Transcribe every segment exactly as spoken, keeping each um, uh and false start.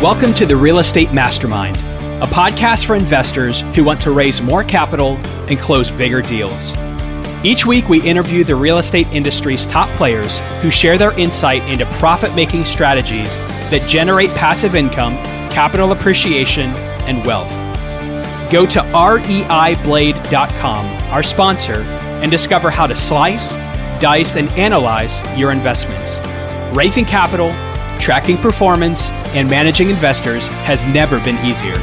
Welcome to the Real Estate Mastermind, a podcast for investors who want to raise more capital and close bigger deals. Each week, we interview the real estate industry's top players who share their insight into profit-making strategies that generate passive income, capital appreciation, and wealth. Go to rei blade dot com, our sponsor, and discover how to slice, dice, and analyze your investments. Raising capital, tracking performance, and managing investors has never been easier.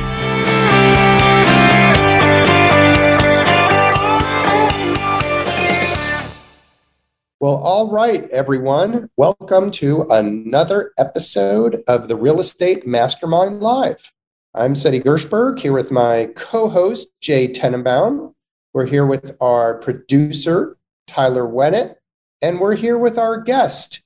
Well, all right, everyone. Welcome to another episode of the Real Estate Mastermind Live. I'm Seti Gershberg here with my co-host, Jay Tenenbaum. We're here with our producer, Tyler Wennett, and we're here with our guest,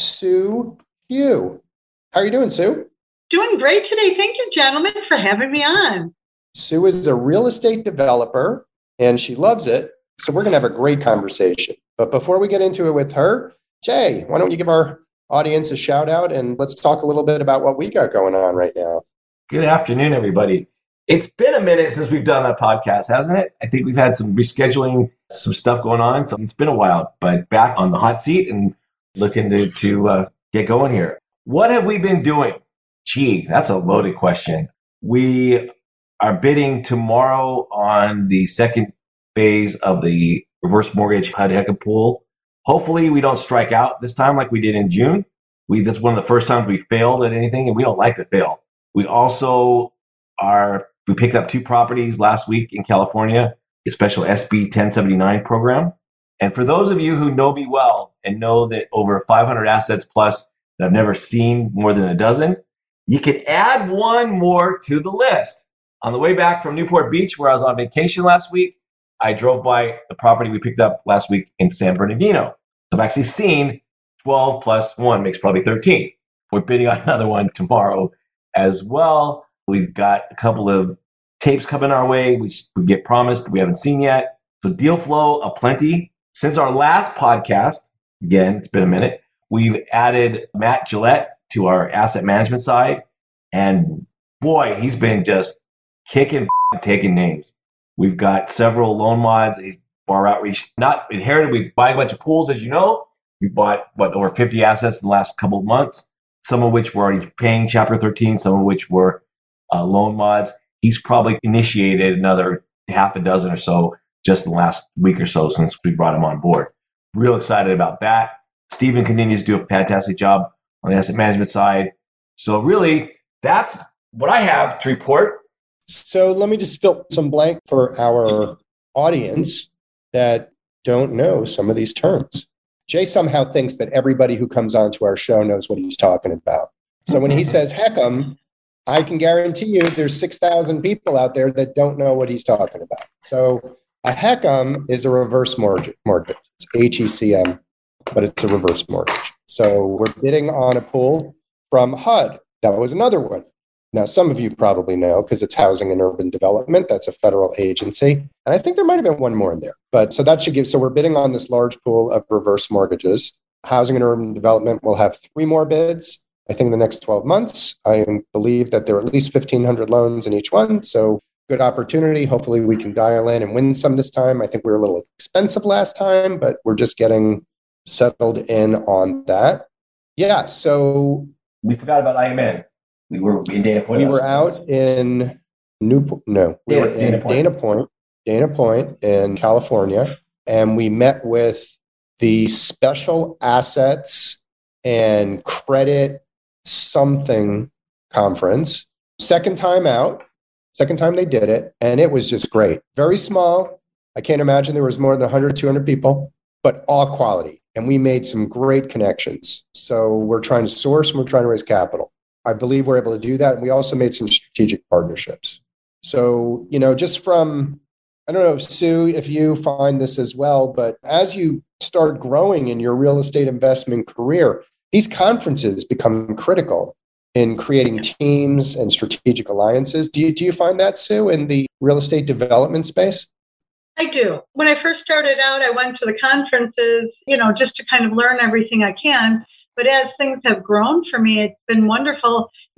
Sue Hugh. How are you doing, Sue? Doing great today. Thank you, gentlemen, for having me on. Sue is a real estate developer, and she loves it. So we're going to have a great conversation. But before we get into it with her, Jay, why don't you give our audience a shout out and let's talk a little bit about what we got going on right now. Good afternoon, everybody. It's been a minute since we've done a podcast, hasn't it? I think we've had some rescheduling, some stuff going on. So it's been a while, but back on the hot seat and looking to, to uh, get going here. What have we been doing? Gee, that's a loaded question. We are bidding tomorrow on the second phase of the reverse mortgage H U D HECM pool. Hopefully we don't strike out this time like we did in June. We This is one of the first times we failed at anything, and we don't like to fail. We also are, we picked up two properties last week in California, a special S B ten seventy-nine program. And for those of you who know me well and know that over five hundred assets plus that I've never seen more than a dozen, you can add one more to the list. On the way back from Newport Beach, where I was on vacation last week, I drove by the property we picked up last week in San Bernardino. So I've actually seen twelve plus one makes probably thirteen. We're bidding on another one tomorrow as well. We've got a couple of tapes coming our way, which we get promised we haven't seen yet. So deal flow aplenty. Since our last podcast, again, it's been a minute, we've added Matt Gillette to our asset management side. And boy, he's been just kicking, taking names. We've got several loan mods. Our outreach, not inherited. We buy a bunch of pools, as you know. We bought, what, over fifty assets in the last couple of months, some of which were already paying Chapter thirteen, some of which were uh, loan mods. He's probably initiated another half a dozen or so just in the last week or so since we brought him on board. Real excited about that. Stephen continues to do a fantastic job on the asset management side. So really, that's what I have to report. So let me just fill some blank for our audience that don't know some of these terms. Jay somehow thinks that everybody who comes onto our show knows what he's talking about. So when he says H E C M, I can guarantee you there's six thousand people out there that don't know what he's talking about. So a H E C M is a reverse mortgage. mortgage. It's H E C M, but it's a reverse mortgage. So we're bidding on a pool from H U D. That was another one. Now, some of you probably know because it's Housing and Urban Development. That's a federal agency. And I think there might have been one more in there. But so that should give, so we're bidding on this large pool of reverse mortgages. Housing and Urban Development will have three more bids, I think in the next twelve months. I believe that there are at least fifteen hundred loans in each one. So good opportunity. Hopefully we can dial in and win some this time. I think we were a little expensive last time, but we're just getting settled in on that. Yeah, so. We forgot about I M N. We were in Dana Point. We were out in Newport. No, we Dana, were in Dana Point. Dana Point, Dana Point in California, and we met with the Special Assets and Credit something conference. Second time out, second time they did it, and it was just great. Very small. I can't imagine there was more than one hundred, two hundred people, but all quality. And we made some great connections. So we're trying to source and we're trying to raise capital. I believe we're able to do that. And we also made some strategic partnerships. So, you know, just from, I don't know, Sue, if you find this as well, but as you start growing in your real estate investment career, these conferences become critical in creating teams and strategic alliances. Do you, do you find that, Sue, in the real estate development space? I do. When I first started out, I went to the conferences, you know, just to kind of learn everything I can. But as things have grown for me, it's been wonderful.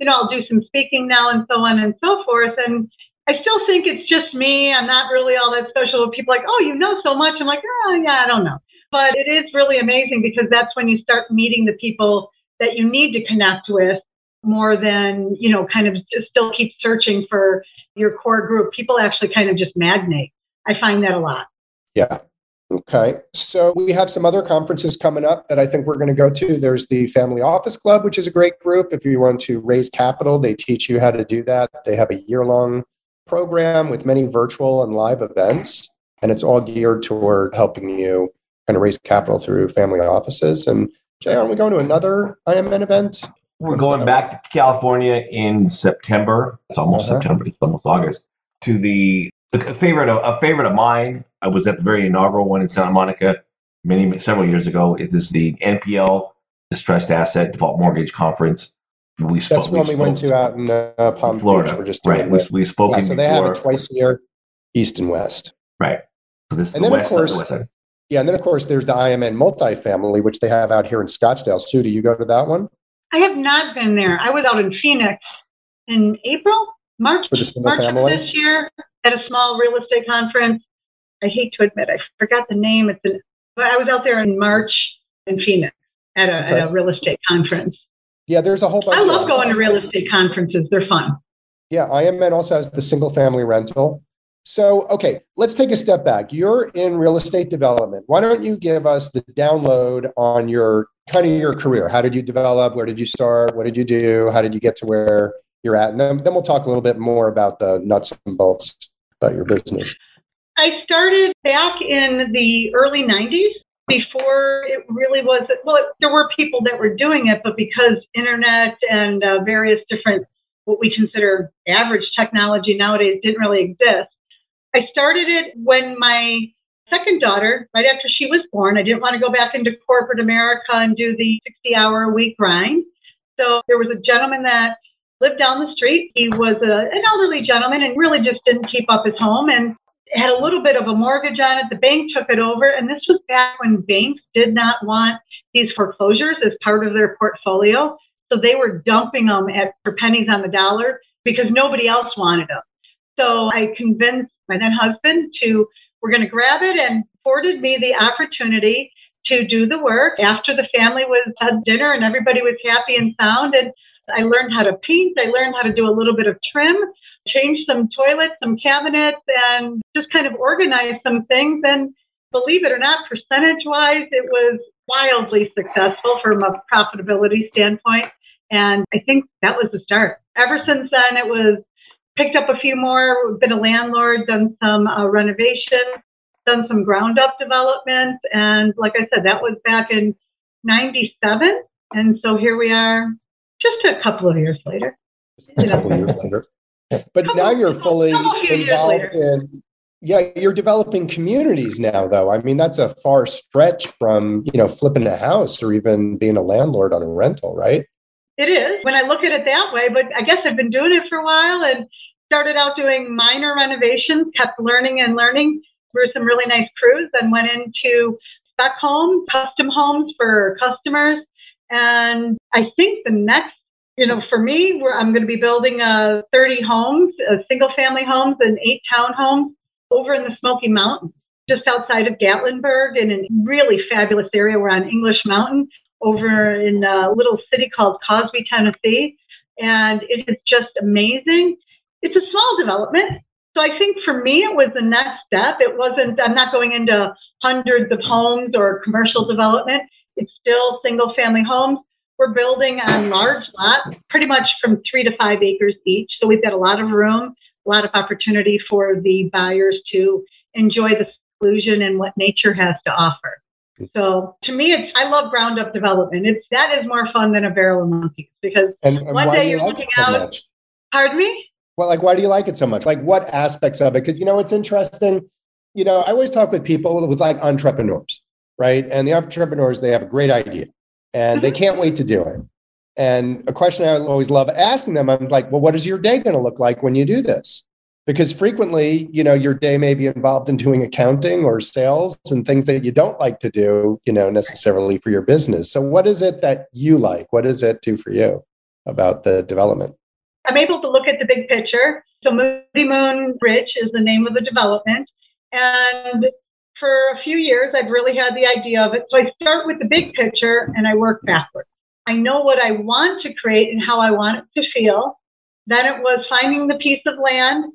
you know, I'll do some speaking now and so on and so forth. And I still think it's just me. I'm not really all that special. People are like, oh, you know so much. I'm like, oh, yeah, I don't know. But it is really amazing because that's when you start meeting the people that you need to connect with more than, you know, kind of just still keep searching for your core group. People actually kind of just magnate. I find that a lot. Yeah. Okay. So we have some other conferences coming up that I think we're going to go to. There's the Family Office Club, which is a great group. If you want to raise capital, they teach you how to do that. They have a year-long program with many virtual and live events, and it's all geared toward helping you kind of raise capital through family offices. And Jay, aren't we going to another I M N event? We're going back to California in September. It's almost uh-huh. September. It's almost August. To the a favorite of a favorite of mine. I was at the very inaugural one in Santa Monica many several years ago. Is this the N P L Distressed Asset Default Mortgage Conference? We spoke, That's one we, we went to out in uh, Palm Florida. Beach. We're just right. We, we spoke yeah, in so before. They have it twice a year, East and West. Right. So this is and the then west of course, side, the west side. Yeah, and then of course there's the I M N multifamily, which they have out here in Scottsdale. Sue, do you go to that one? I have not been there. I was out in Phoenix in April, March, March of this year at a small real estate conference. I hate to admit, I forgot the name. It's an, but I was out there in March in Phoenix at a, okay. at a real estate conference. Yeah, there's a whole bunch. I love going to real estate conferences. They're fun. Yeah, I M N also has the single family rental. So, okay, let's take a step back. You're in real estate development. Why don't you give us the download on your kind of your career? How did you develop? Where did you start? What did you do? How did you get to where you're at? And then, then we'll talk a little bit more about the nuts and bolts about your business. I started back in the early nineties before it really was, well, it, there were people that were doing it, but because internet and uh, various different, what we consider average technology nowadays didn't really exist. I started it when my second daughter, right after she was born, I didn't want to go back into corporate America and do the sixty hour a week grind. So there was a gentleman that lived down the street. He was a, an elderly gentleman and really just didn't keep up his home and had a little bit of a mortgage on it. The bank took it over. And this was back when banks did not want these foreclosures as part of their portfolio. So they were dumping them at for pennies on the dollar because nobody else wanted them. So I convinced my then husband to, we're going to grab it, and afforded me the opportunity to do the work after the family was had dinner and everybody was happy and sound. And I learned how to paint. I learned how to do a little bit of trim, change some toilets, some cabinets, and just kind of organize some things. And believe it or not, percentage-wise, it was wildly successful from a profitability standpoint. And I think that was the start. Ever since then, it was picked up a few more, been a landlord, done some uh, renovations, done some ground up development. And like I said, that was back in ninety-seven. And so here we are just a couple of years later. A couple of years later. But couple, now you're fully involved in, yeah, you're developing communities now, though. I mean, that's a far stretch from, you know, flipping a house or even being a landlord on a rental, right? It is when I look at it that way, but I guess I've been doing it for a while and started out doing minor renovations, kept learning and learning through some really nice crews, and went into spec homes, custom homes for customers. And I think the next, you know, for me, where I'm going to be building uh, thirty homes, uh, single family homes and eight townhomes over in the Smoky Mountains, just outside of Gatlinburg, in a really fabulous area. We're on English Mountain, over in a little city called Cosby, Tennessee. And it is just amazing. It's a small development. So I think for me, it was the next step. It wasn't, I'm not going into hundreds of homes or commercial development. It's still single family homes. We're building on large lots, pretty much from three to five acres each. So we've got a lot of room, a lot of opportunity for the buyers to enjoy the seclusion and what nature has to offer. So to me, it's, I love ground up development. It's, that is more fun than a barrel of monkeys, because and, and one day you're you like looking so out. Much? Pardon me? Well, like, why do you like it so much? Like, what aspects of it? Because, you know, it's interesting. You know, I always talk with people with like entrepreneurs, right? And the entrepreneurs, they have a great idea and they can't wait to do it. And a question I always love asking them, I'm like, well, what is your day going to look like when you do this? Because frequently, you know, your day may be involved in doing accounting or sales and things that you don't like to do, you know, necessarily for your business. So what is it that you like? What does it do for you? about the development? I'm able to look at the big picture. So Moody Moon Ridge is the name of the development. And for a few years, I've really had the idea of it. So I start with the big picture and I work backwards. I know what I want to create and how I want it to feel. Then it was finding the piece of land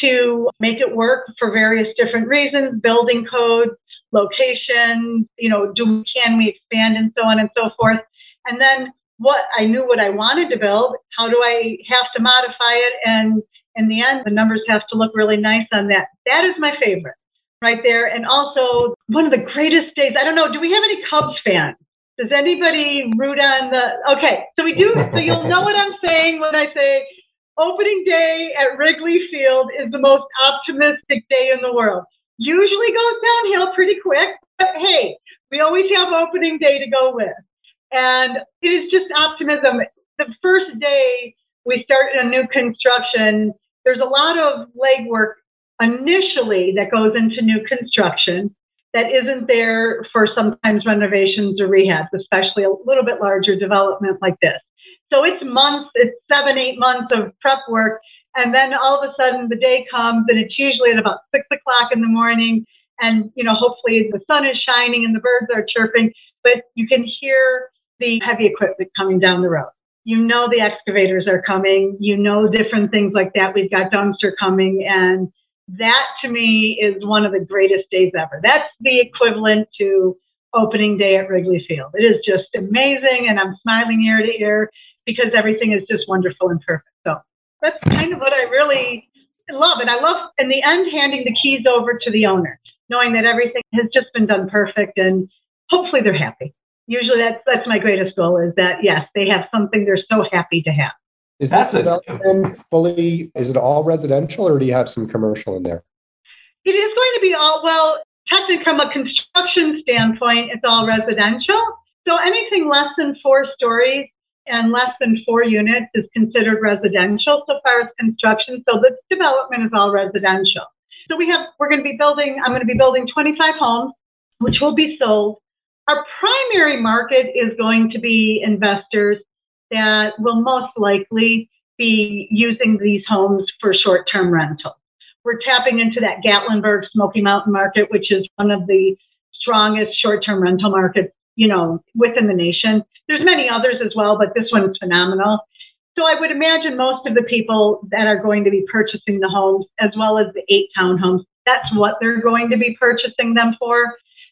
to make it work for various different reasons, building codes, location, you know, do can we expand and so on and so forth. And then what I knew what I wanted to build, how do I have to modify it? And in the end, the numbers have to look really nice on that. That is my favorite right there. And also one of the greatest days, I don't know, do we have any Cubs fans? Does anybody root on the, okay, so we do, so you'll know what I'm saying when I say opening day at Wrigley Field is the most optimistic day in the world. Usually goes downhill pretty quick, but hey, we always have opening day to go with. And it is just optimism. The first day we start a new construction, there's a lot of legwork initially that goes into new construction that isn't there for sometimes renovations or rehabs, especially a little bit larger development like this. So it's months, it's seven, eight months of prep work. And then all of a sudden the day comes and it's usually at about six o'clock in the morning. And, you know, hopefully the sun is shining and the birds are chirping, but you can hear the heavy equipment coming down the road. You know, the excavators are coming, you know, different things like that. We've got dumpster coming. And that to me is one of the greatest days ever. That's the equivalent to opening day at Wrigley Field. It is just amazing. And I'm smiling ear to ear because everything is just wonderful and perfect. So that's kind of what I really love. And I love, in the end, handing the keys over to the owner, knowing that everything has just been done perfect and hopefully they're happy. Usually that's that's my greatest goal is that, yes, they have something they're so happy to have. Is this development fully, is it all residential or do you have some commercial in there? It is going to be all, well, technically from a construction standpoint, it's all residential. So anything less than four stories and less than four units is considered residential so far as construction. So this development is all residential. So we have, we're going to be building, I'm going to be building twenty-five homes, which will be sold. Our primary market is going to be investors that will most likely be using these homes for short-term rental. We're tapping into that Gatlinburg Smoky Mountain market, which is one of the strongest short-term rental markets, you know, within the nation. There's many others as well, but this one is phenomenal. So I would imagine most of the people that are going to be purchasing the homes, as well as the eight townhomes, that's what they're going to be purchasing them for.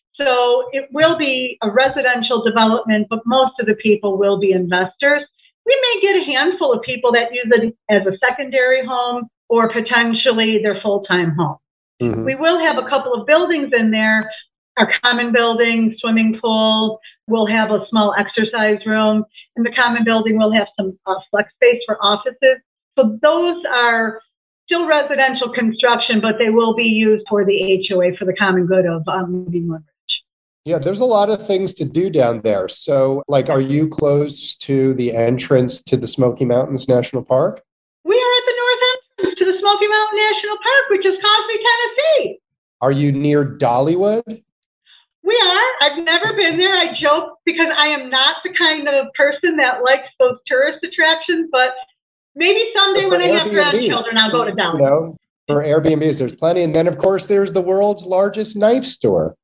So it will be a residential development, but most of the people will be investors. We may get a handful of people that use it as a secondary home or potentially their full-time home. Mm-hmm. We will have a couple of buildings in there, our common building, swimming pool. We'll have a small exercise room. In the common building, we'll have some uh, flex space for offices. So those are still residential construction, but they will be used for the H O A for the common good of um, Moody Moon Ridge. Yeah, there's a lot of things to do down there. So, like, are you close to the entrance to the Smoky Mountains National Park? We are at the north entrance to the Smoky Mountain National Park, which is Cosby, Tennessee. Are you near Dollywood? We are. I've never been there. I joke because I am not the kind of person that likes those tourist attractions, but maybe someday when I have grandchildren, I'll go to Dollywood. You know, for Airbnbs, there's plenty. And then, of course, there's the world's largest knife store.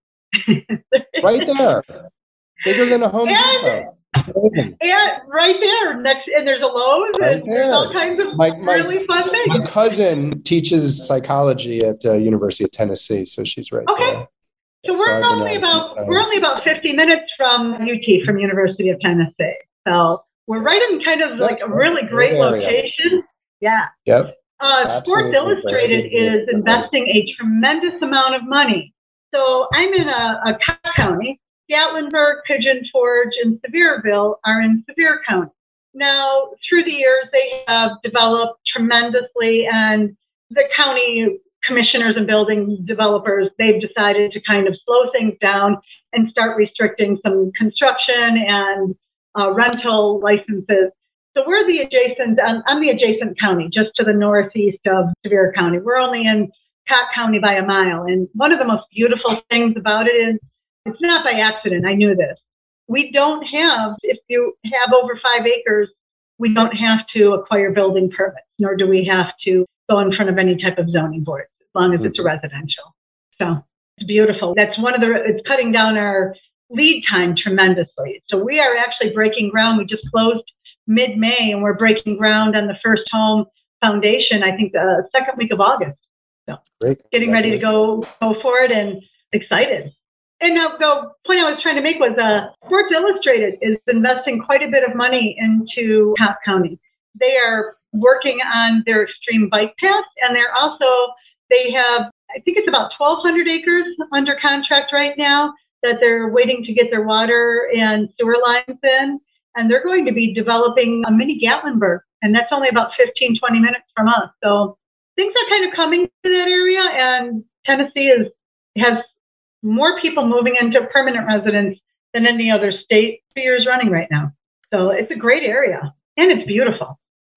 Right there. Bigger than a Home Depot. And right there. Next, and there's a Lowe's right and there's all kinds of my, my, really fun things. My cousin teaches psychology at the uh, University of Tennessee, so she's right okay. there. So we're so only about we're only about fifty minutes from U T, from University of Tennessee. So we're right in kind of That's like a really great location. Yeah. Yep. Uh, Sports Illustrated is investing a tremendous amount of money. So I'm in a, a county. Gatlinburg, Pigeon Forge, and Sevierville are in Sevier County. Now, through the years, they have developed tremendously, and the county commissioners and building developers, they've decided to kind of slow things down and start restricting some construction and uh, rental licenses. So we're the adjacent, I'm, I'm the adjacent county, just to the northeast of Sevier County. We're only in Cott County by a mile. And one of the most beautiful things about it is, it's not by accident, I knew this. We don't have, if you have over five acres, we don't have to acquire building permits, nor do we have to go in front of any type of zoning board, as long as mm-hmm. it's a residential. So it's beautiful. That's one of the, it's cutting down our lead time tremendously. So we are actually breaking ground. We just closed mid-May, and we're breaking ground on the first home foundation, I think the second week of August. So Great. Getting ready to go go for it and excited. And now the point I was trying to make was uh, Sports Illustrated is investing quite a bit of money into Cobb County. They are working on their extreme bike path, and they're also, they have, I think it's about twelve hundred acres under contract right now that they're waiting to get their water and sewer lines in. And they're going to be developing a mini Gatlinburg, and that's only about fifteen, twenty minutes from us. So things are kind of coming to that area, and Tennessee is has more people moving into permanent residence than any other state two years running right now. So it's a great area, and it's beautiful.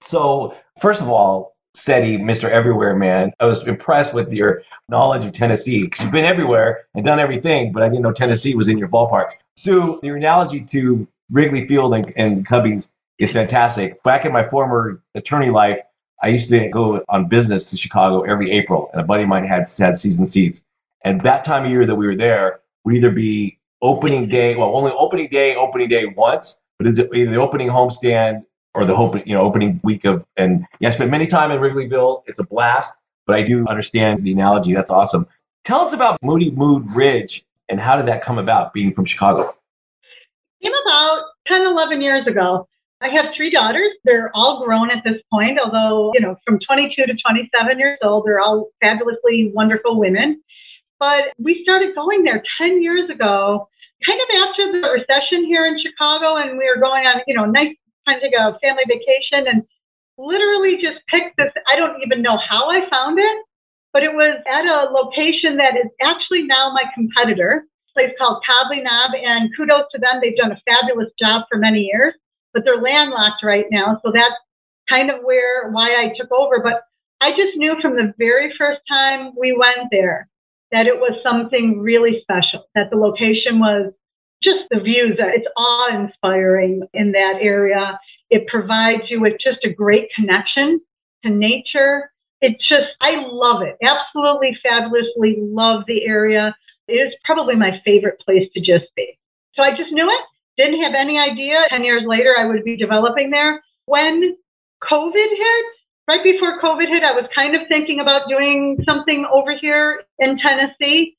So first of all, Seti, Mister Everywhere Man, I was impressed with your knowledge of Tennessee, because you've been everywhere and done everything, but I didn't know Tennessee was in your ballpark. Sue, your analogy to Wrigley Field and, and Cubbies is fantastic. Back in my former attorney life, I used to go on business to Chicago every April, and a buddy of mine had, had season seats. And that time of year that we were there would either be opening day, well, only opening day, opening day once, but it's either the opening homestand or the open, you know, opening week of, and yeah, I spent many time in Wrigleyville. It's a blast, but I do understand the analogy. That's awesome. Tell us about Moody Moon Ridge, and how did that come about, being from Chicago? Came about ten, eleven years ago. I have three daughters. They're all grown at this point, although, you know, from twenty-two to twenty-seven years old, they're all fabulously wonderful women. But we started going there ten years ago, kind of after the recession here in Chicago, and we were going on, you know, nice time to take a family vacation, and literally just picked this. I don't even know how I found it, but it was at a location that is actually now my competitor. Place called Cobley Knob, and kudos to them. They've done a fabulous job for many years, but they're landlocked right now. So that's kind of where, why I took over. But I just knew from the very first time we went there that it was something really special, that the location was just the views. It's awe-inspiring in that area. It provides you with just a great connection to nature. It's just, I love it. Absolutely fabulously love the area. It is probably my favorite place to just be. So I just knew it. Didn't have any idea ten years later I would be developing there. When COVID hit, right before COVID hit, I was kind of thinking about doing something over here in Tennessee.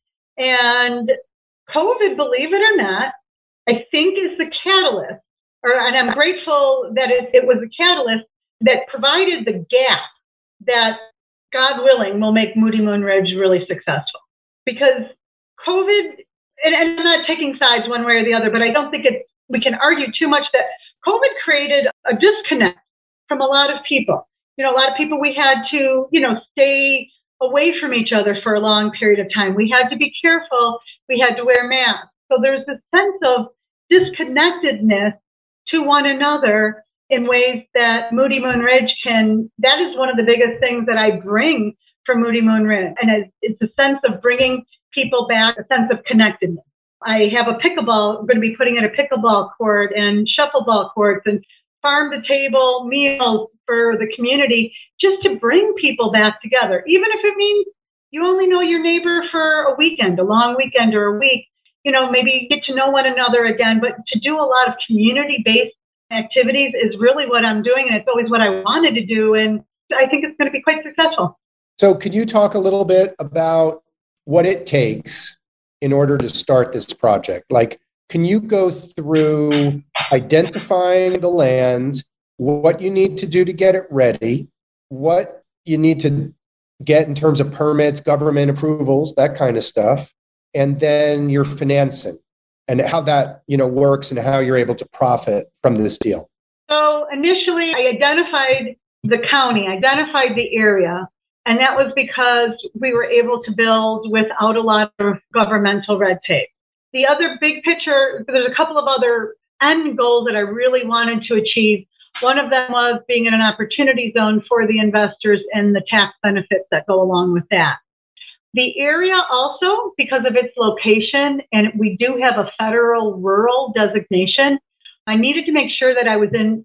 And COVID, believe it or not, I think is the catalyst, or, and I'm grateful that it, it was a catalyst that provided the gap that, God willing, will make Moody Moon Ridge really successful. Because COVID, and, and I'm not taking sides one way or the other, but I don't think it, we can argue too much that COVID created a disconnect from a lot of people. You know, a lot of people, we had to, you know, stay away from each other for a long period of time. We had to be careful. We had to wear masks. So there's this sense of disconnectedness to one another in ways that Moody Moon Ridge can, that is one of the biggest things that I bring from Moody Moon Ridge. And it's, it's a sense of bringing people back, a sense of connectedness. I have a pickleball, I'm going to be putting in a pickleball court and shuffleball courts and farm to table meals for the community, just to bring people back together. Even if it means you only know your neighbor for a weekend, a long weekend or a week, you know, maybe get to know one another again, but to do a lot of community-based activities is really what I'm doing. And it's always what I wanted to do. And I think it's going to be quite successful. So could you talk a little bit about what it takes in order to start this project? Like, can you go through identifying the lands, what you need to do to get it ready, what you need to get in terms of permits, government approvals, that kind of stuff, and then your financing and how that, you know, works and how you're able to profit from this deal? So initially, I identified the county, identified the area, and that was because we were able to build without a lot of governmental red tape. The other big picture, there's a couple of other end goals that I really wanted to achieve. One of them was being in an opportunity zone for the investors and the tax benefits that go along with that. The area also, because of its location, and we do have a federal rural designation, I needed to make sure that I was in a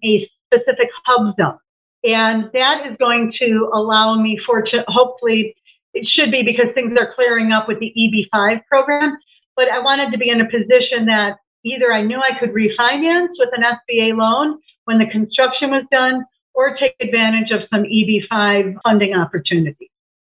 specific hub zone. And that is going to allow me, fortunate, hopefully, it should be because things are clearing up with the E B five program. But I wanted to be in a position that either I knew I could refinance with an S B A loan when the construction was done, or take advantage of some E B five funding opportunities.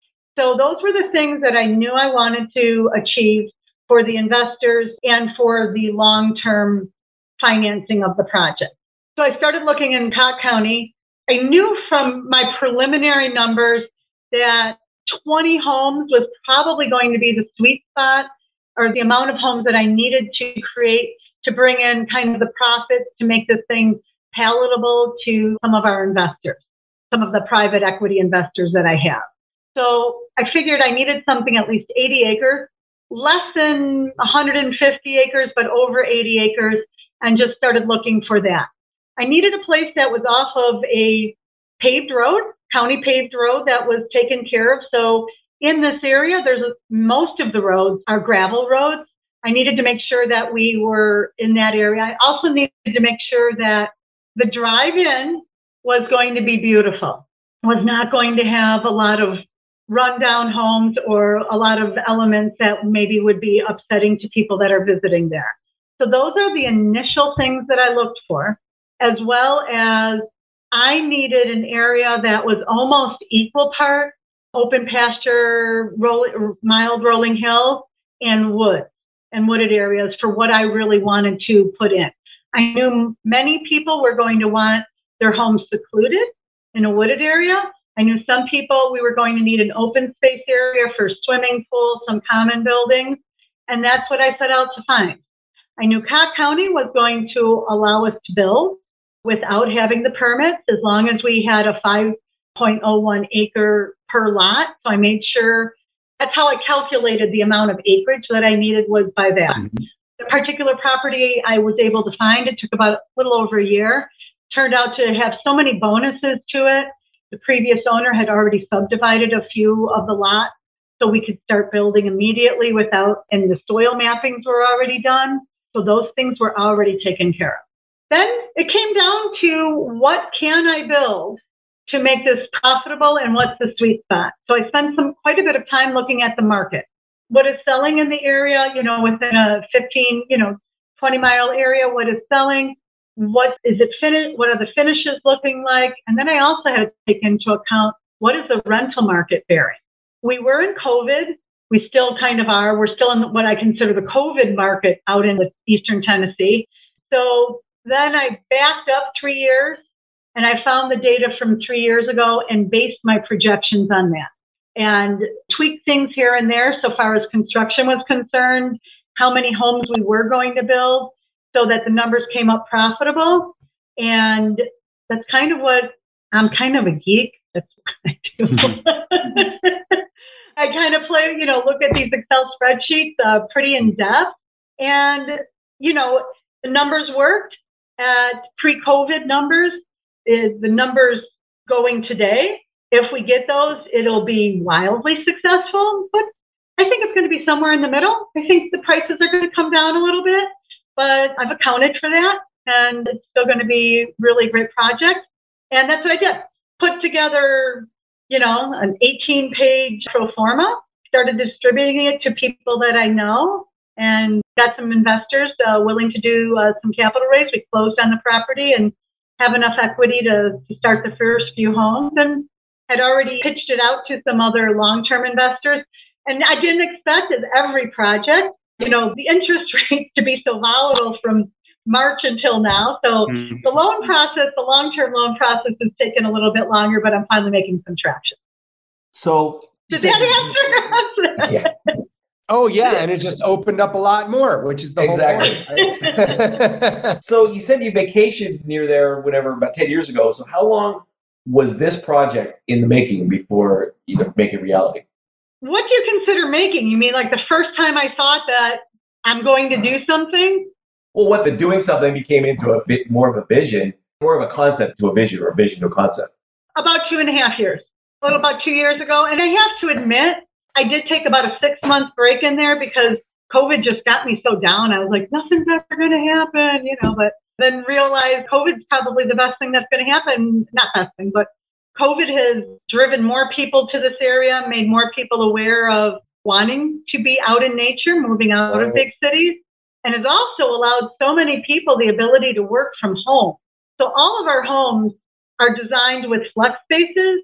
So those were the things that I knew I wanted to achieve for the investors and for the long-term financing of the project. So I started looking in Cott County. I knew from my preliminary numbers that twenty homes was probably going to be the sweet spot, or the amount of homes that I needed to create to bring in kind of the profits to make this thing palatable to some of our investors, some of the private equity investors that I have. So I figured I needed something at least eighty acres, less than one hundred fifty acres, but over eighty acres, and just started looking for that. I needed a place that was off of a paved road, county paved road that was taken care of. So in this area, there's a, most of the roads are gravel roads. I needed to make sure that we were in that area. I also needed to make sure that the drive-in was going to be beautiful, was not going to have a lot of rundown homes or a lot of elements that maybe would be upsetting to people that are visiting there. So those are the initial things that I looked for, as well as I needed an area that was almost equal part open pasture, roll, mild rolling hills, and woods and wooded areas for what I really wanted to put in. I knew many people were going to want their homes secluded in a wooded area. I knew some people, we were going to need an open space area for swimming pool, some common buildings, and that's what I set out to find. I knew Cott County was going to allow us to build without having the permits, as long as we had a five point oh one acre per lot. So I made sure, that's how I calculated the amount of acreage that I needed, was by that. Mm-hmm. The particular property I was able to find, it took about a little over a year, turned out to have so many bonuses to it. The previous owner had already subdivided a few of the lots, so we could start building immediately without, and the soil mappings were already done. So those things were already taken care of. Then it came down to, what can I build to make this profitable, and what's the sweet spot? So I spent some quite a bit of time looking at the market. What is selling in the area, you know, within a fifteen, you know, twenty mile area, what is selling? What is it finished? What are the finishes looking like? And then I also had to take into account, what is the rental market bearing? We were in COVID. We still kind of are. We're still in what I consider the COVID market out in Eastern Tennessee. So then I backed up three years and I found the data from three years ago and based my projections on that and tweaked things here and there so far as construction was concerned, how many homes we were going to build, so that the numbers came up profitable. And that's kind of what, I'm kind of a geek. That's what I do. I kind of play, you know, look at these Excel spreadsheets uh, pretty in depth. And, you know, the numbers worked at pre-COVID numbers. Is the numbers going today? If we get those, it'll be wildly successful. But I think it's going to be somewhere in the middle. I think the prices are going to come down a little bit, but I've accounted for that. And it's still going to be a really great project. And that's what I did. Put together, you know, an eighteen page pro forma, started distributing it to people that I know, and got some investors uh, willing to do uh, some capital raise. We closed on the property and have enough equity to, to start the first few homes, and had already pitched it out to some other long-term investors. And I didn't expect, as every project, you know, the interest rates to be so volatile from March until now. So mm-hmm. the loan process, the long-term loan process has taken a little bit longer, but I'm finally making some traction. So did that answer? Yeah. Oh yeah, and it just opened up a lot more, which is the exactly. whole point. Right? So you said you vacationed near there, whatever, about ten years ago. So how long was this project in the making before you could make it reality? What do you consider making? You mean like the first time I thought that I'm going to do something? Well, what the doing something became into a bit more of a vision, more of a concept to a vision, or a vision to a concept? About two and a half years. A little about two years ago. And I have to admit, I did take about a six month break in there because COVID just got me so down. I was like, nothing's ever going to happen, you know, but then realized COVID's probably the best thing that's going to happen. Not best thing, but COVID has driven more people to this area, made more people aware of wanting to be out in nature, moving out right. of big cities, and has also allowed so many people the ability to work from home. So all of our homes are designed with flex spaces,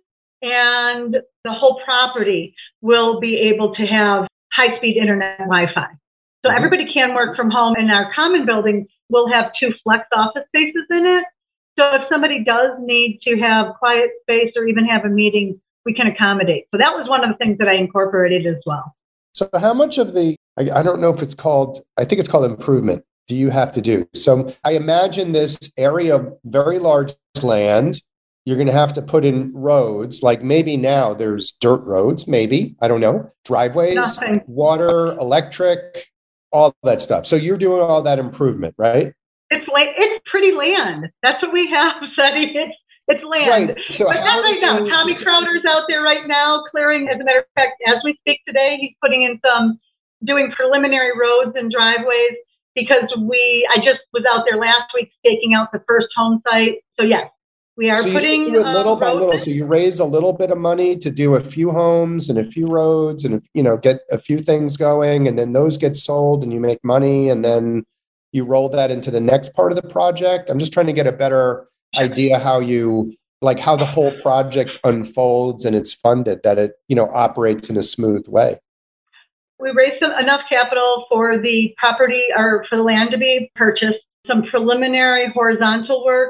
and the whole property will be able to have high-speed internet Wi-Fi. So mm-hmm. everybody can work from home, and our common building will have two flex office spaces in it. So if somebody does need to have quiet space or even have a meeting, we can accommodate. So that was one of the things that I incorporated as well. So how much of the, I, I don't know if it's called, I think it's called improvement, do you have to do? So I imagine this area of very large land, you're going to have to put in roads, like maybe now there's dirt roads, maybe, I don't know, driveways, Nothing. water, electric, all that stuff. So you're doing all that improvement, right? It's like, it's pretty land. That's what we have, Seti. It's, it's land. Right. So but not right now. You, Tommy so, Crowder's out there right now clearing. As a matter of fact, as we speak today, he's putting in some, doing preliminary roads and driveways because we, I just was out there last week staking out the first home site. So yes, we are so putting. You just do it little uh, by little. So you raise a little bit of money to do a few homes and a few roads and, you know, get a few things going, and then those get sold and you make money, and then you roll that into the next part of the project. I'm just trying to get a better idea how you, like how the whole project unfolds and it's funded, that it, you know, operates in a smooth way. We raised some, enough capital for the property or for the land to be purchased, some preliminary horizontal work.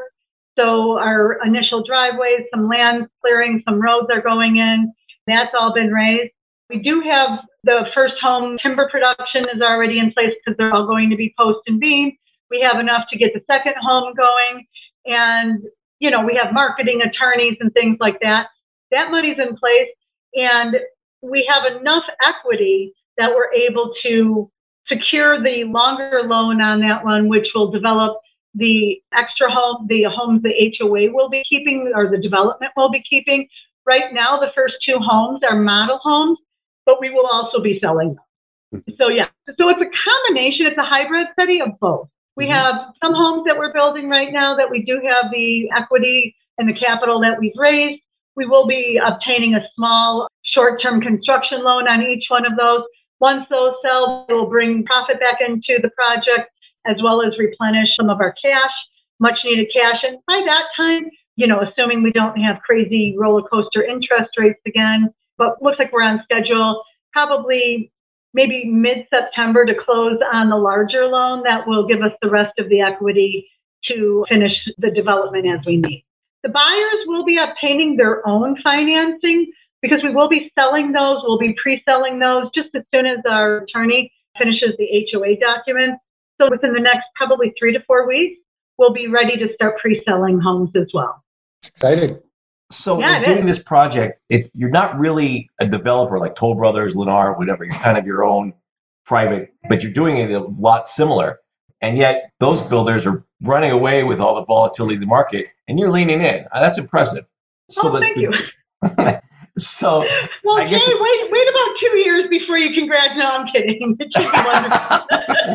So our initial driveways, some land clearing, some roads are going in. That's all been raised. We do have the first home timber production is already in place because they're all going to be post and beam. We have enough to get the second home going. And, you know, we have marketing attorneys and things like that. That money's in place. And we have enough equity that we're able to secure the longer loan on that one, which will develop the extra home, the homes the H O A will be keeping or the development will be keeping. Right now, the first two homes are model homes, but we will also be selling them. So, yeah. So it's a combination. It's a hybrid study of both. We have some homes that we're building right now that we do have the equity and the capital that we've raised. We will be obtaining a small short-term construction loan on each one of those. Once those sell, it will bring profit back into the project as well as replenish some of our cash, much needed cash. And by that time, you know, assuming we don't have crazy roller coaster interest rates again, but looks like we're on schedule, probably maybe mid-September to close on the larger loan that will give us the rest of the equity to finish the development as we need. The buyers will be obtaining their own financing because we will be selling those, we'll be pre-selling those just as soon as our attorney finishes the H O A documents. So within the next probably three to four weeks, we'll be ready to start pre-selling homes as well. It's exciting. So yeah, in doing is. this project, it's you're not really a developer like Toll Brothers, Lennar, whatever. You're kind of your own private, but you're doing it a lot similar. And yet those builders are running away with all the volatility of the market, and you're leaning in. Uh, that's impressive. So oh, that thank the, you. so well, I guess hey, wait, wait about two years before you congratulate. No, I'm kidding. It should be wonderful.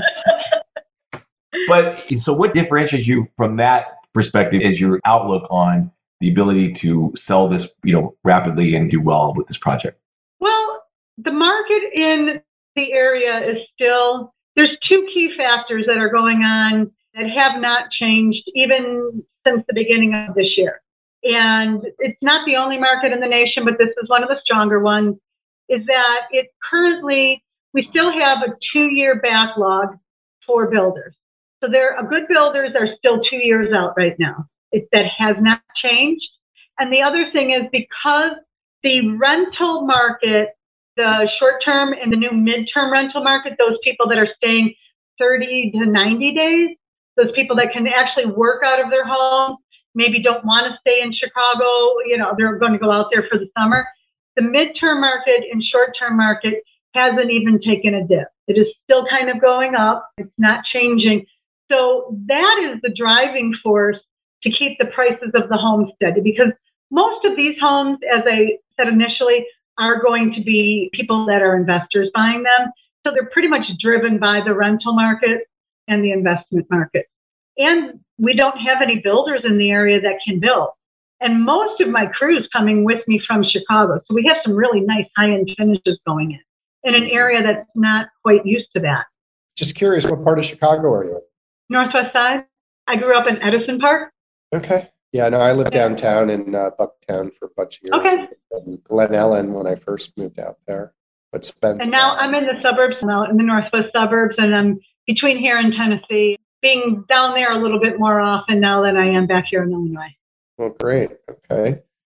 But so what differentiates you from that perspective is your outlook on the ability to sell this, you know, rapidly and do well with this project? Well, the market in the area is still, there's two key factors that are going on that have not changed even since the beginning of this year. And it's not the only market in the nation, but this is one of the stronger ones, is that it currently, we still have a two-year backlog for builders. So there are good builders are still two years out right now. It, that has not changed. And the other thing is because the rental market, the short-term and the new mid-term rental market, those people that are staying thirty to ninety days, those people that can actually work out of their home, maybe don't want to stay in Chicago, you know, they're going to go out there for the summer. The mid-term market and short-term market hasn't even taken a dip. It is still kind of going up. It's not changing. So that is the driving force to keep the prices of the homes steady, because most of these homes, as I said initially, are going to be people that are investors buying them. So they're pretty much driven by the rental market and the investment market. And we don't have any builders in the area that can build. And most of my crew's coming with me from Chicago. So we have some really nice high-end finishes going in, in an area that's not quite used to that. Just curious, what part of Chicago are you in? Northwest side. I grew up in Edison Park. Okay. Yeah, no, I lived downtown in uh, Bucktown for a bunch of years. Okay. And Glen Ellen when I first moved out there. But spent, and now I'm in the suburbs, now in the northwest suburbs, and I'm between here and Tennessee, being down there a little bit more often now than I am back here in Illinois. Well, great. Okay.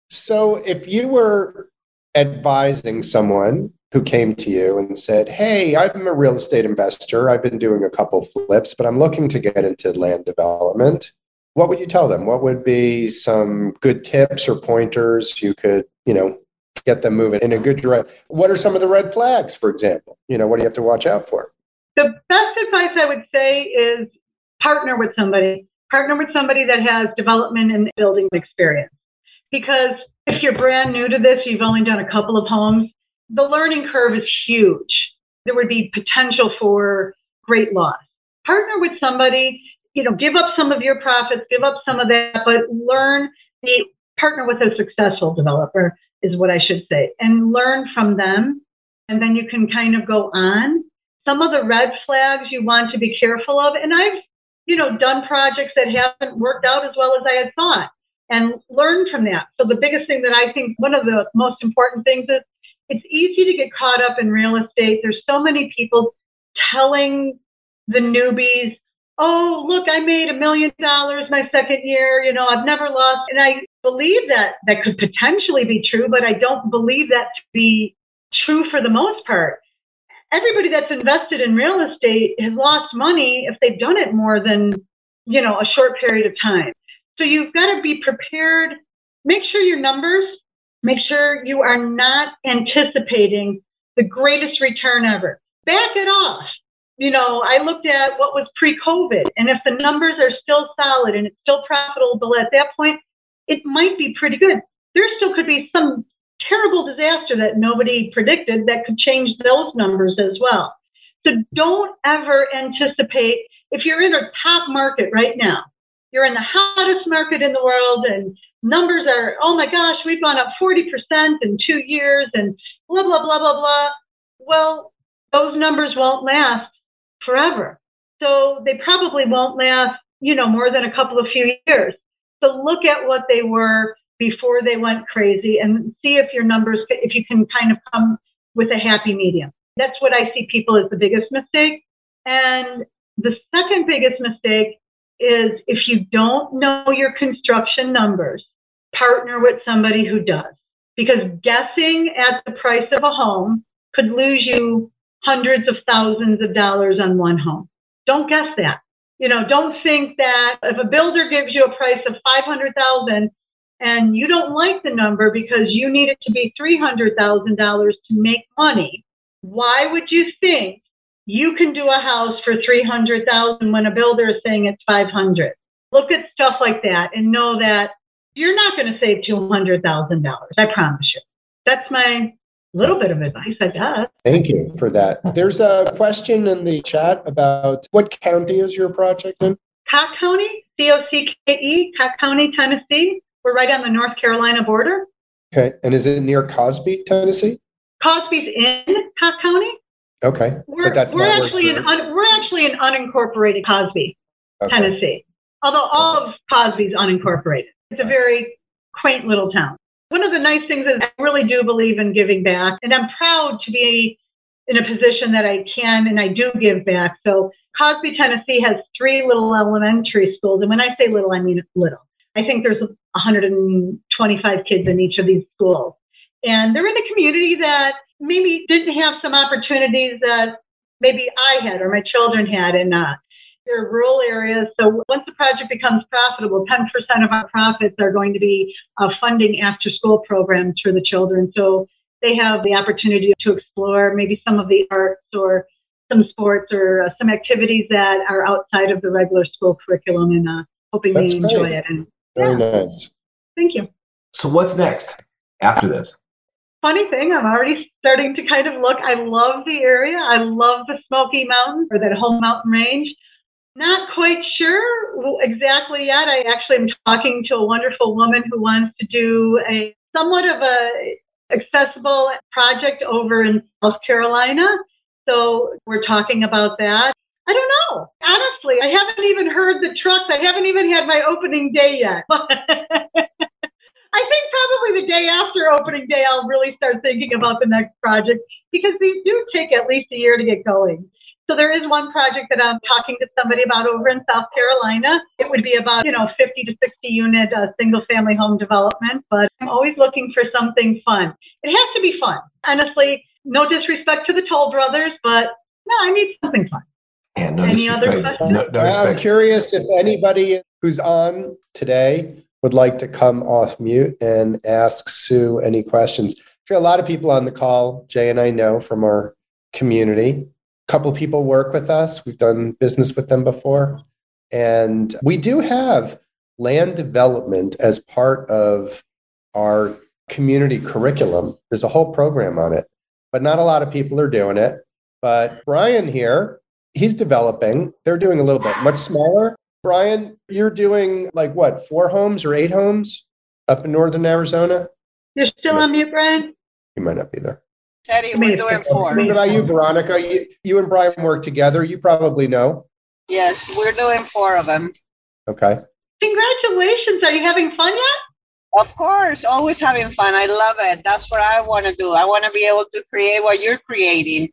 So if you were advising someone who came to you and said, hey, I'm a real estate investor. I've been doing a couple flips, but I'm looking to get into land development. What would you tell them? What would be some good tips or pointers you could, you know, get them moving in a good direction? What are some of the red flags, for example? You know, what do you have to watch out for? The best advice I would say is partner with somebody. Partner with somebody that has development and building experience. Because if you're brand new to this, you've only done a couple of homes, the learning curve is huge. There would be potential for great loss. Partner with somebody, you know, give up some of your profits, give up some of that, but learn, the partner with a successful developer is what I should say, and learn from them. And then you can kind of go on. Some of the red flags you want to be careful of. And I've, you know, done projects that haven't worked out as well as I had thought and learn from that. So the biggest thing that I think, one of the most important things is it's easy to get caught up in real estate. There's so many people telling the newbies, oh, look, I made a million dollars my second year. You know, I've never lost. And I believe that that could potentially be true, but I don't believe that to be true for the most part. Everybody that's invested in real estate has lost money if they've done it more than, you know, a short period of time. So you've got to be prepared. Make sure your numbers, make sure you are not anticipating the greatest return ever. Back it off. You know, I looked at what was pre-COVID, and if the numbers are still solid and it's still profitable at that point, it might be pretty good. There still could be some terrible disaster that nobody predicted that could change those numbers as well. So don't ever anticipate, if you're in a top market right now, you're in the hottest market in the world and numbers are, oh my gosh, we've gone up forty percent in two years and blah, blah, blah, blah, blah. Well, those numbers won't last forever. So they probably won't last, you know, more than a couple of few years. So look at what they were before they went crazy and see if your numbers, if you can kind of come with a happy medium. That's what I see people as the biggest mistake. And the second biggest mistake is if you don't know your construction numbers, partner with somebody who does. Because guessing at the price of a home could lose you hundreds of thousands of dollars on one home. Don't guess that. You know, don't think that if a builder gives you a price of five hundred thousand dollars and you don't like the number because you need it to be three hundred thousand dollars to make money, why would you think you can do a house for three hundred thousand dollars when a builder is saying it's five hundred thousand dollars? Look at stuff like that and know that you're not going to save two hundred thousand dollars. I promise you. That's my little bit of advice, I guess. Thank you for that. There's a question in the chat about what county is your project in? Cock County, C O C K E, Cock County, Tennessee. We're right on the North Carolina border. Okay. And is it near Cosby, Tennessee? Cosby's in Cock County. Okay. We're, but that's we're not actually in un, we're actually in unincorporated Cosby, okay. Tennessee. Although all of Cosby's unincorporated. It's a very quaint little town. One of the nice things is I really do believe in giving back, and I'm proud to be in a position that I can and I do give back. So Cosby, Tennessee has three little elementary schools. And when I say little, I mean little. I think there's one hundred twenty-five kids in each of these schools. And they're in a community that maybe didn't have some opportunities that maybe I had or my children had. And uh, they're rural areas. So once the project becomes profitable, ten percent of our profits are going to be uh, funding after school programs for the children. So they have the opportunity to explore maybe some of the arts or some sports or uh, some activities that are outside of the regular school curriculum, and uh, hoping That's they enjoy great. it. And Very yeah. nice. Thank you. So what's next after this? Funny thing, I'm already starting to kind of look. I love the area. I love the Smoky Mountains or that whole mountain range. Not quite sure exactly yet. I actually am talking to a wonderful woman who wants to do a somewhat of a accessible project over in South Carolina. So we're talking about that. I don't know. Honestly, I haven't even heard the trucks. I haven't even had my opening day yet. I think probably the day after opening day, I'll really start thinking about the next project because these do take at least a year to get going. So there is one project that I'm talking to somebody about over in South Carolina. It would be about, you know, fifty to sixty unit uh, single family home development, but I'm always looking for something fun. It has to be fun. Honestly, no disrespect to the Toll Brothers, but no, I need something fun. Yeah, no Any other questions? No, no I'm curious if anybody who's on today would like to come off mute and ask Sue any questions. There are a lot of people on the call, Jay and I know from our community. A couple of people work with us. We've done business with them before. And we do have land development as part of our community curriculum. There's a whole program on it, but not a lot of people are doing it. But Brian here, he's developing. They're doing a little bit, much smaller. Brian, you're doing like what, four homes or eight homes up in northern Arizona? You're still on mute, Brian? You might not be there. Teddy, we're doing four. What about you, Veronica? You, you and Brian work together. You probably know. Yes, we're doing four of them. Okay. Congratulations. Are you having fun yet? Of course, always having fun. I love it. That's what I want to do. I want to be able to create what you're creating.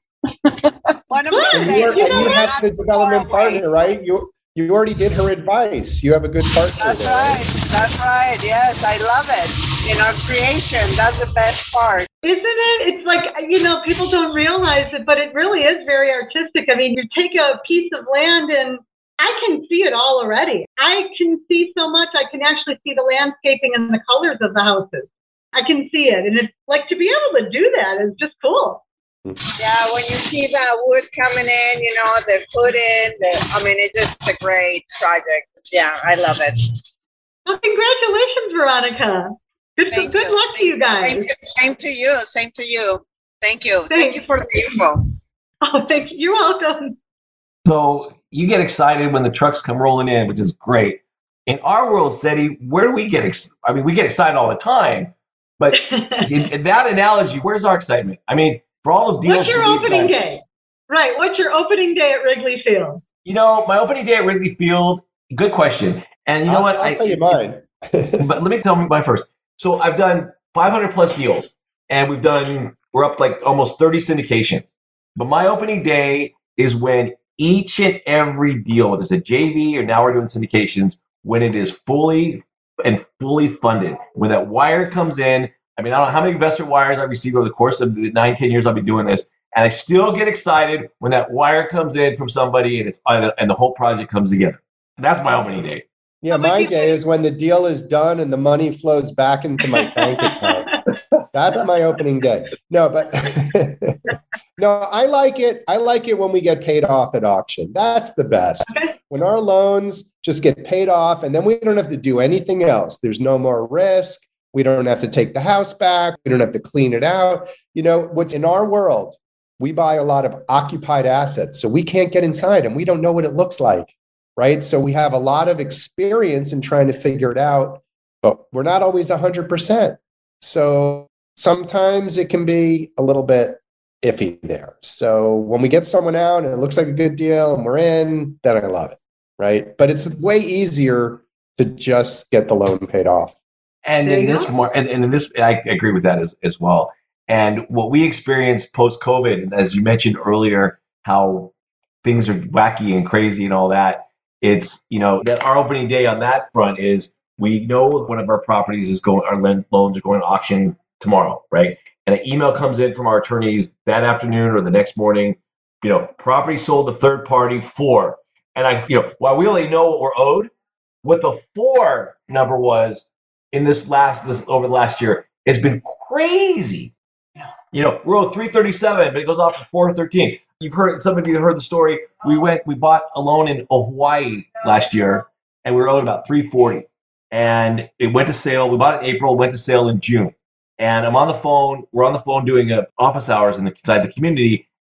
One of these days, you you have the development partner, right? You you already did her advice. You have a good partner. That's there, right. right. That's right. Yes, I love it. In our creation, that's the best part. Isn't it? It's like, you know, people don't realize it, but it really is very artistic. I mean, you take a piece of land and I can see it all already. I can see so much. I can actually see the landscaping and the colors of the houses. I can see it. And it's like to be able to do that is just cool. Yeah, when you see that wood coming in, you know, the footing, the, I mean, it's just a great project. Yeah, I love it. Well, congratulations, Veronica. Good, Thank good you. luck to you guys. Same to, same to you. Same to you. Thank you. Thanks. Thank you for the info. Oh, thank you. You're welcome. So you get excited when the trucks come rolling in, which is great. In our world, Seti, where do we get ex- I mean, we get excited all the time, but in, in that analogy, where's our excitement? I mean, for all the deals. What's your opening day? Right. What's your opening day at Wrigley Field? You know, my opening day at Wrigley Field, good question. And you know I'll, what? I'll I, tell you mine. But let me tell you mine first. So I've done five hundred plus deals, and we've done, we're up like almost thirty syndications. But my opening day is when each and every deal, whether it's a J V or now we're doing syndications, when it is fully and fully funded, when that wire comes in. I mean, I don't know how many investor wires I've received over the course of the nine, ten years I've been doing this, and I still get excited when that wire comes in from somebody and it's and the whole project comes together. That's my opening day. Yeah, my day is when the deal is done and the money flows back into my bank account. That's my opening day. No, but no, I like it. I like it when we get paid off at auction. That's the best. When our loans just get paid off and then we don't have to do anything else. There's no more risk. We don't have to take the house back. We don't have to clean it out. You know, what's in our world, we buy a lot of occupied assets. So we can't get inside and we don't know what it looks like, right? So we have a lot of experience in trying to figure it out, but we're not always one hundred percent. So sometimes it can be a little bit iffy there. So when we get someone out and it looks like a good deal and we're in, then I love it, right? But it's way easier to just get the loan paid off. And in this, mar- and, and in this, I agree with that as, as well. And what we experienced post-COVID, and as you mentioned earlier, how things are wacky and crazy and all that. It's, you know, that our opening day on that front is we know one of our properties is going, our loans are going to auction tomorrow, right? And an email comes in from our attorneys that afternoon or the next morning, you know, property sold to third party for, and I, you know, while we only know what we're owed, what the for number was in this last, this over the last year, it's been crazy. You know, we're owed three thirty-seven, but it goes off to four thirteen. You've heard, some of you heard the story. We went, we bought a loan in Hawaii last year, and we were owed about three forty. And it went to sale. We bought it in April, went to sale in June. And I'm on the phone. We're on the phone doing a office hours in the, inside the community,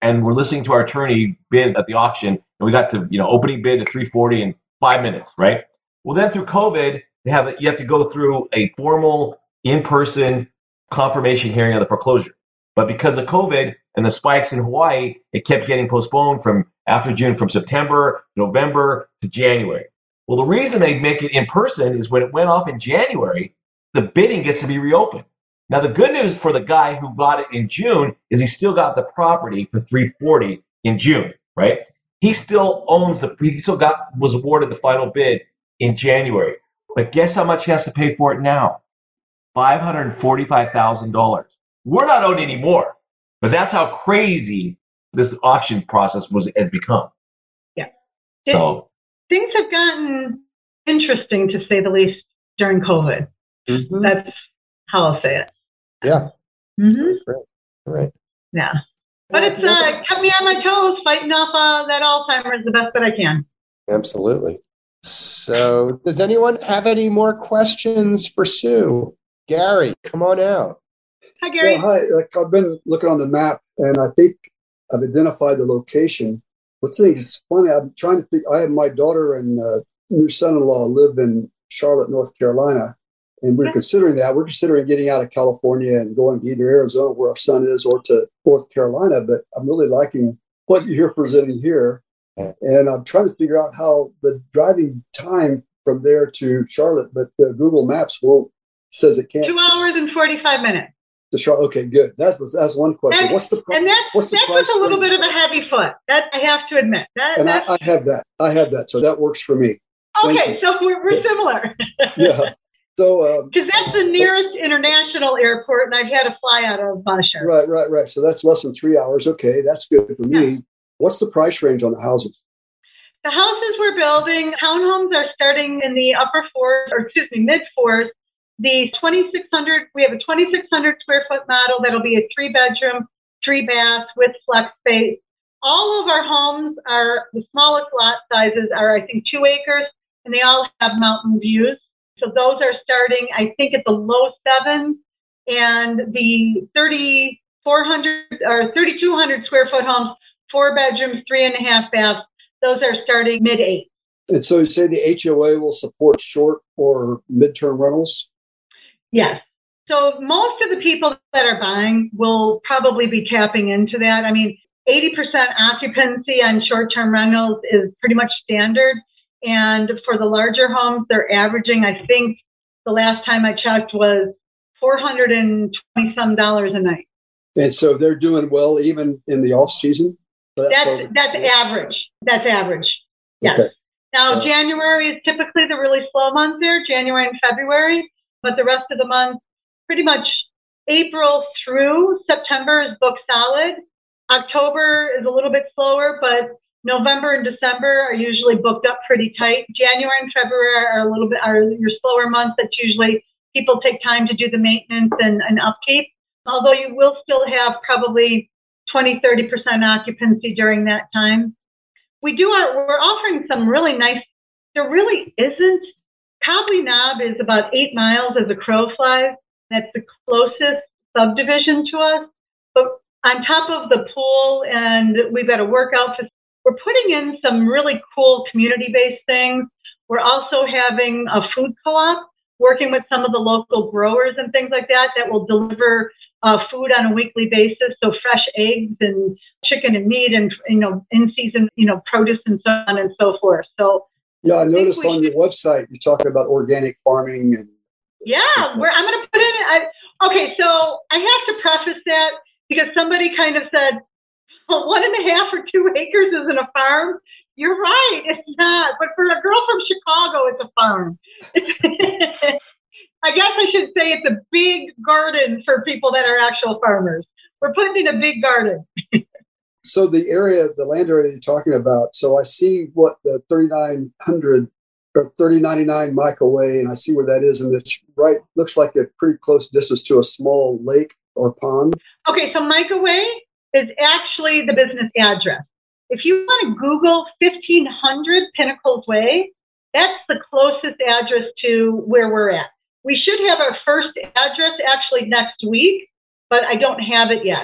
and we're listening to our attorney bid at the auction, and we got to, you know, opening bid at three forty in five minutes, right? Well, then through COVID, they have you have to go through a formal in-person confirmation hearing of the foreclosure. But because of COVID and the spikes in Hawaii, it kept getting postponed from after June, from September, November to January. Well, the reason they make it in person is when it went off in January, the bidding gets to be reopened. Now, the good news for the guy who bought it in June is he still got the property for three forty in June, right? He still owns the, he still got, was awarded the final bid in January. But guess how much he has to pay for it now? five hundred forty-five thousand dollars. We're not owed any more, but that's how crazy this auction process was has become. Yeah. So things have gotten interesting, to say the least, during COVID. Mm-hmm. That's how I'll say it. Yeah. Mm-hmm. Right. Right. Yeah. But Yeah, it's yeah. uh, kept me on my toes, fighting off uh, that Alzheimer's the best that I can. Absolutely. So, does anyone have any more questions for Sue? Gary, come on out. Hi, Gary. Well, hi. Like, I've been looking on the map, and I think I've identified the location. What's the thing is funny? I'm trying to think. I have my daughter and uh, new son-in-law live in Charlotte, North Carolina, and we're Okay. considering that. We're considering getting out of California and going to either Arizona, where our son is, or to North Carolina. But I'm really liking what you're presenting here, and I'm trying to figure out how the driving time from there to Charlotte, but uh, Google Maps won't says it can't. Two hours and forty-five minutes. To Charlotte. Okay, good. That was that's one question. And, What's the pri- and that's, what's the that's price with a little range? bit of a heavy foot. That I have to admit. That, And I, that's, I have that. I have that. So that works for me. thank okay, you. so we're, we're similar. Yeah. So um, Because that's the nearest international airport, and I've had to fly out of uh, Charlotte. right, right, right. So that's less than three hours. Okay, that's good for me. Yeah. What's the price range on the houses? The houses we're building, townhomes are starting in the upper fours, or excuse me, mid fours. The twenty-six hundred, we have a twenty-six hundred square foot model that'll be a three bedroom, three bath with flex space. All of our homes are, the smallest lot sizes are, I think, two acres, and they all have mountain views. So those are starting, I think, at the low sevens, and the thirty-four hundred or thirty-two hundred square foot homes, four bedrooms, three and a half baths, those are starting mid eight. And so you say the H O A will support short or midterm rentals? Yes. So most of the people that are buying will probably be tapping into that. I mean, eighty percent occupancy on short-term rentals is pretty much standard. And for the larger homes, they're averaging, I think the last time I checked was four hundred twenty some dollars a night. And so they're doing well even in the off season? For that part That's, of the- that's average. That's average. Yes. Okay. Now, Yeah. January is typically the really slow month there, January and February, but the rest of the month, pretty much April through September is booked solid. October is a little bit slower, but November and December are usually booked up pretty tight. January and February are a little bit, are your slower months. That's usually people take time to do the maintenance and, and upkeep. Although you will still have probably twenty, thirty percent occupancy during that time. We do our, we're offering some really nice, there really isn't. Cobley Knob is about eight miles as a crow flies. That's the closest subdivision to us. But on top of the pool, and we've got a workout facility, we're putting in some really cool community-based things. We're also having a food co-op, working with some of the local growers and things like that, that will deliver uh, food on a weekly basis. So fresh eggs and chicken and meat and, you know, in-season, you know, produce and so on and so forth. So Yeah, I noticed we on your website, you're talking about organic farming. And yeah, where I'm going to put in, I, okay, so I have to preface that because somebody kind of said, well, one and a half or two acres isn't a farm. You're right, it's not. But for a girl from Chicago, it's a farm. It's I guess I should say it's a big garden for people that are actual farmers. We're putting in a big garden. so the area, the land area you're talking about, so I see what the thirty-nine hundred or thirty ninety-nine Micah Way, and I see where that is, and it's right, looks like a pretty close distance to a small lake or pond. Okay, so Micah Way is actually the business address. If you want to Google fifteen hundred Pinnacles Way, that's the closest address to where we're at. We should have our first address actually next week, but I don't have it yet.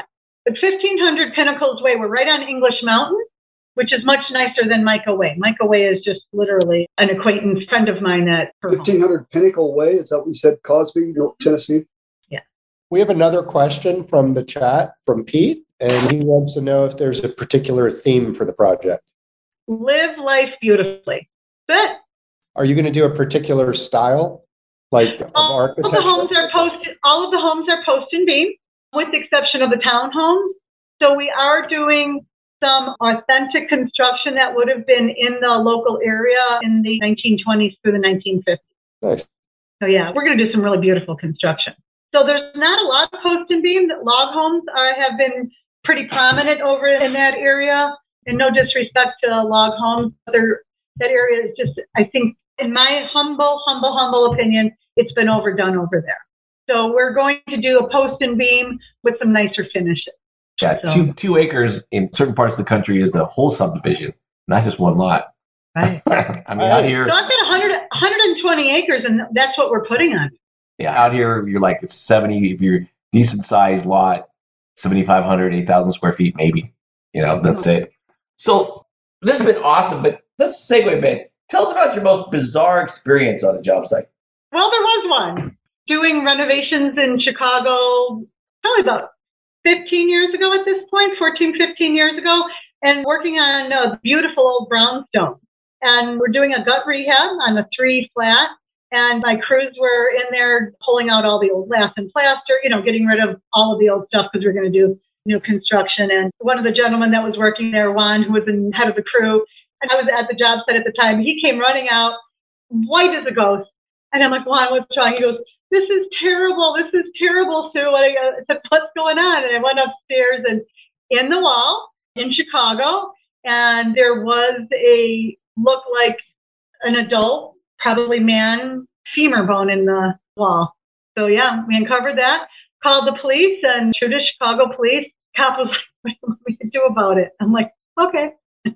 But fifteen hundred Pinnacles Way, we're right on English Mountain, which is much nicer than Micah Way. Micah Way is just literally an acquaintance friend of mine at her fifteen hundred home. Pinnacle Way, is that what you said, Cosby, Tennessee? Yeah. We have another question from the chat from Pete, and he wants to know if there's a particular theme for the project. Live life beautifully. That's it. Are you going to do a particular style, like of all, architecture? All the homes are post. All of the homes are post and beam, with the exception of the townhomes. So we are doing some authentic construction that would have been in the local area in the nineteen twenties through the nineteen fifties. Nice. So yeah, we're going to do some really beautiful construction. So there's not a lot of post and beam. Log homes are, have been pretty prominent over in that area. And no disrespect to log homes, they're, that area is just, I think, in my humble, humble, humble opinion, it's been overdone over there. So we're going to do a post and beam with some nicer finishes. Yeah, So- two two acres in certain parts of the country is a whole subdivision, not just one lot. Right. I mean, out here, So I've got one hundred, one hundred twenty acres, and that's what we're putting on. yeah, out here, you're like seventy. If you're decent sized lot, seventy-five hundred, eight thousand square feet, maybe. You know, that's it. So this has been awesome, but let's segue a bit. Tell us about your most bizarre experience on a job site. Well, there was one. Doing renovations in Chicago, probably about fifteen years ago at this point, fourteen, fifteen years ago, and working on a beautiful old brownstone. And we're doing a gut rehab on a three flat. And my crews were in there pulling out all the old lath and plaster, you know, getting rid of all of the old stuff because we're going to do new construction. And one of the gentlemen that was working there, Juan, who was the head of the crew, and I was at the job site at the time, he came running out, white as a ghost. And I'm like, Juan, what's wrong? He goes, this is terrible. This is terrible, Sue. And I said, what's going on? And I went upstairs, and in the wall in Chicago, and there was a, looked like an adult, probably man, femur bone in the wall. So yeah, we uncovered that, called the police, and true to Chicago police, cop was like, what do we do about it? I'm like, okay.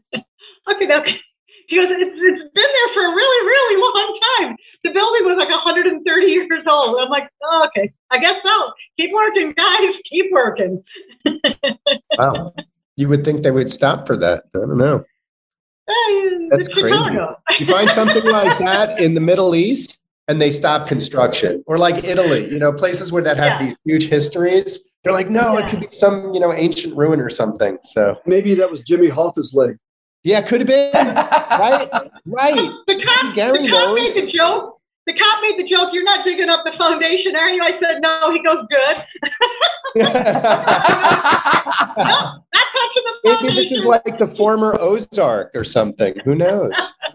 okay, okay. He goes, it's, it's been there for a really, really long time. The building was like one hundred thirty years old. I'm like, oh, okay, I guess so. Keep working, guys. Keep working. Wow. You would think they would stop for that. I don't know. Hey, That's it's crazy. Chicago. You find something like that in the Middle East and they stop construction, or like Italy, you know, places where that have Yeah. these huge histories. They're like, no, Yeah. it could be some, you know, ancient ruin or something. So Maybe that was Jimmy Hoffa's leg. yeah, could have been. Right? Right. The cop, Gary the cop knows. made the joke. The cop made the joke, you're not digging up the foundation, are you? I said, no. He goes, good. No, not touching the foundation. Maybe this is like the former Ozark or something. Who knows?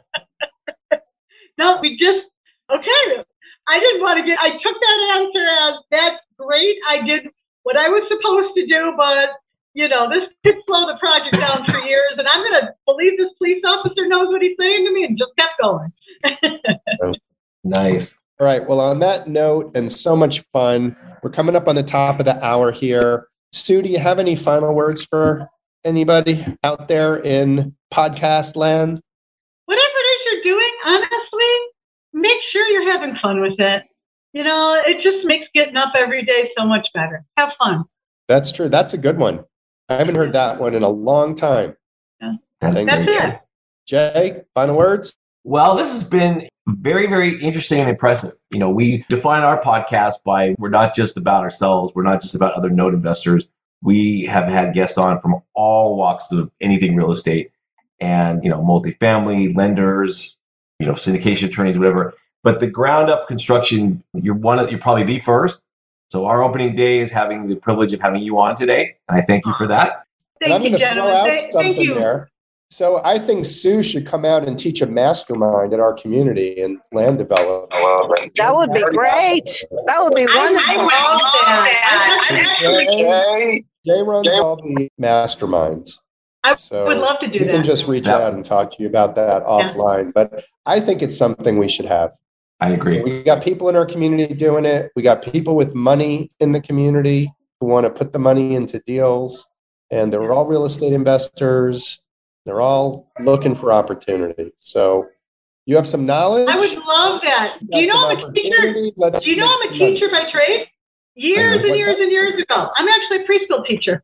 No, we just, okay. I didn't want to get, I took that answer as, that's great. I did what I was supposed to do, but, you know, this could slow the project down for years. And I'm going to believe this police officer knows what he's saying to me, and just kept going. Nice. All right. Well, on that note, and so much fun, we're coming up on the top of the hour here. Sue, do you have any final words for anybody out there in podcast land? Whatever it is you're doing, honestly, make sure you're having fun with it. You know, it just makes getting up every day so much better. Have fun. That's true. That's a good one. I haven't heard that one in a long time. Yeah. That's Thank That's you. it. Jay, final words? Well, this has been very, very interesting and impressive. You know, we define our podcast by we're not just about ourselves. We're not just about other note investors. We have had guests on from all walks of anything real estate and, you know, multifamily, lenders, you know, syndication attorneys, whatever. But the ground up construction, you're one of, you're probably the first. So our opening day is having the privilege of having you on today. And I thank you for that. And I'm Thank you, going to throw gentlemen. out Thank, something thank you. there. So I think Sue should come out and teach a mastermind at our community in land development. That would be great. That would be I, wonderful. I would love that. I, I actually, Jay, Jay runs all the masterminds. I So would love to do we that. can just reach Yeah. out and talk to you about that offline. But I think it's something we should have. I agree. So we got people in our community doing it. We got people with money in the community who want to put the money into deals. And they're all real estate investors. They're all looking for opportunity. So you have some knowledge. I would love that. Do you got know some I'm a teacher? opportunity. Let's Do you know make I'm a some money. teacher by trade? Years and What's years that? and years ago. I'm actually a preschool teacher.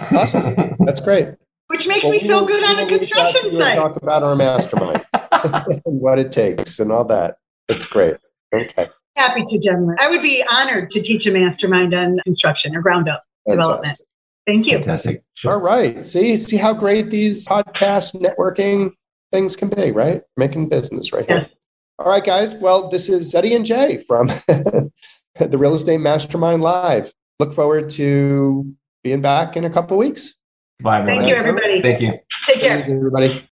Awesome. That's great. Which makes Well, me we feel will- good we on a will reach out to construction you and site. talk about our mastermind and what it takes and all that. That's great. Okay. Happy to, gentlemen. I would be honored to teach a mastermind on construction or ground up development. Fantastic. Thank you. Fantastic. Sure. All right. See, see how great these podcast networking things can be, right? Making business right here. Yes. All right, guys. Well, this is Eddie and Jay from the Real Estate Mastermind Live. Look forward to being back in a couple of weeks. Bye, everyone. Thank you, everybody. Thank you. Take care. Thank you, everybody.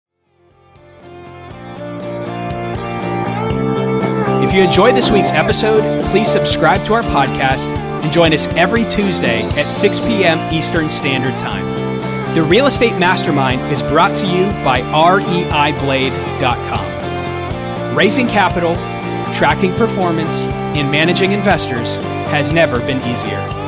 If you enjoyed this week's episode, please subscribe to our podcast and join us every Tuesday at six p.m. Eastern Standard Time. The Real Estate Mastermind is brought to you by R E I Blade dot com. Raising capital, tracking performance, and managing investors has never been easier.